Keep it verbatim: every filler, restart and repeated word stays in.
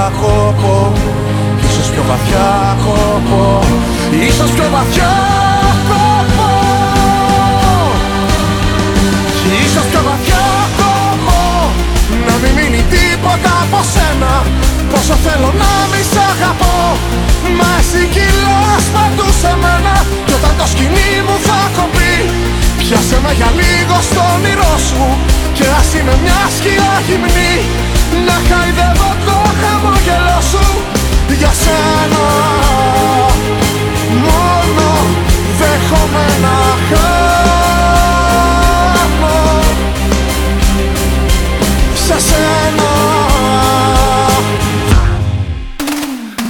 κόπο, ίσως πιο βαθιά κόπο, ίσως πιο βαθιά κόπο, ίσως πιο βαθιά κόπο. Να μην μείνει τίποτα από σένα, πόσο θέλω να μη σ' αγαπώ. Μα εσύ κυλάς παντού σε μένα, κι όταν το σκηνή μου θα κοπεί, πιάσε με για λίγο στο όνειρό σου και ας είμαι μια σκιά γυμνή, να χαϊδεύω το χαμόγελό σου για σένα.